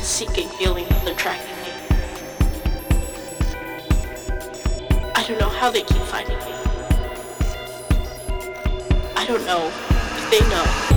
seeking healing, they're tracking me. I don't know how they keep finding me. I don't know if they know.